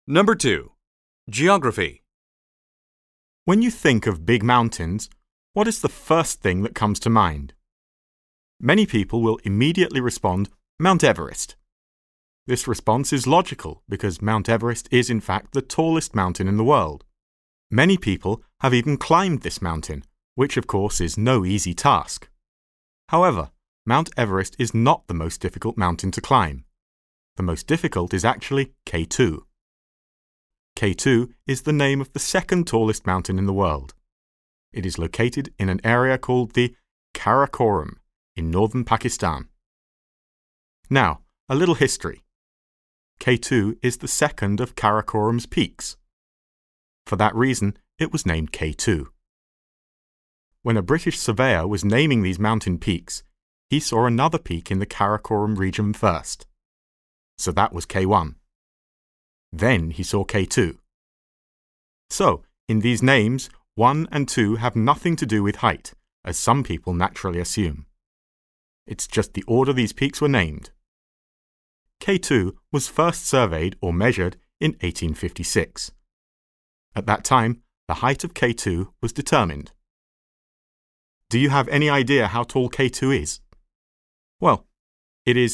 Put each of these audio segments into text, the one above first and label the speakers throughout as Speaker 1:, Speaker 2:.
Speaker 1: Number 2. Geography.
Speaker 2: When you think of big mountains, what is the first thing that comes to mind? Many people will immediately respond, Mount Everest. This response is logical because Mount Everest is in fact the tallest mountain in the world. Many people have even climbed this mountain, which of course is no easy task. However, Mount Everest is not the most difficult mountain to climb. The most difficult is actually K2. K2 is the name of the second tallest mountain in the world. It is located in an area called the Karakoram in northern Pakistan. Now, a little history. K2 is the second of Karakoram's peaks. For that reason, it was named K2. When a British surveyor was naming these mountain peaks, he saw another peak in the Karakoram region first. So that was K1. Then he saw K2. So, in these names, 1 and 2 have nothing to do with height, as some people naturally assume. It's just the order these peaks were named. K2 was first surveyed or measured in 1856. At that time, the height of K2 was determined. Do you have any idea how tall K2 is? Well, it is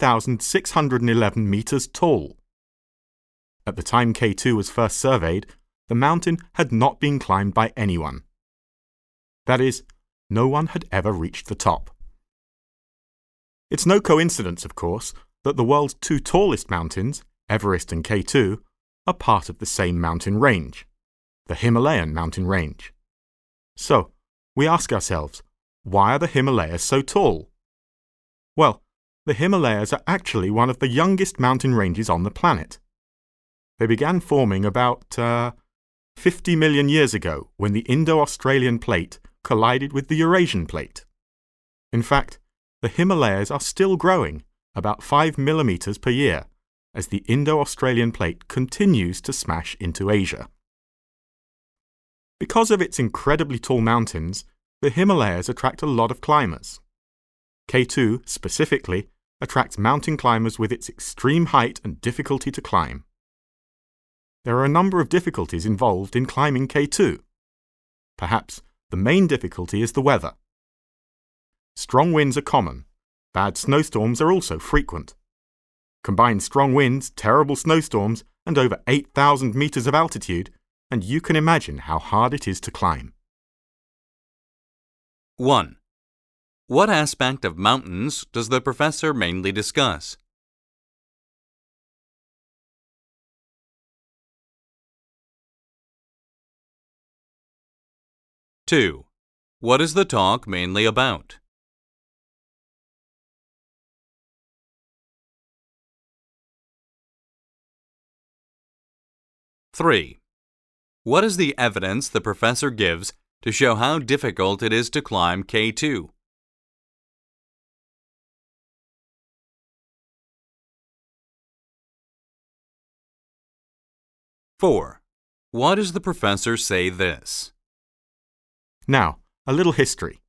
Speaker 2: 8,611 meters tall. At the time K2 was first surveyed, the mountain had not been climbed by anyone. That is, no one had ever reached the top. It's no coincidence, of course, that the world's two tallest mountains, Everest and K2, are part of the same mountain range, the Himalayan mountain range. So, we ask ourselves, why are the Himalayas so tall? Well, the Himalayas are actually one of the youngest mountain ranges on the planet. They began forming about 50 million years ago when the Indo-Australian plate collided with the Eurasian plate. In fact, the Himalayas are still growing, about 5 millimeters per year, as the Indo-Australian plate continues to smash into Asia. Because of its incredibly tall mountains, the Himalayas attract a lot of climbers. K2, specifically, attracts mountain climbers with its extreme height and difficulty to climb. There are a number of difficulties involved in climbing K2. Perhaps the main difficulty is the weather. Strong winds are common. Bad snowstorms are also frequent. Combine strong winds, terrible snowstorms, and over 8,000 meters of altitude, and you can imagine how hard it is to climb.
Speaker 1: 1. What aspect of mountains does the professor mainly discuss? Two. What is the talk mainly about? 3. What is the evidence the professor gives to show how difficult it is to climb K2? 4. Why does the professor say this?
Speaker 2: Now, a little history.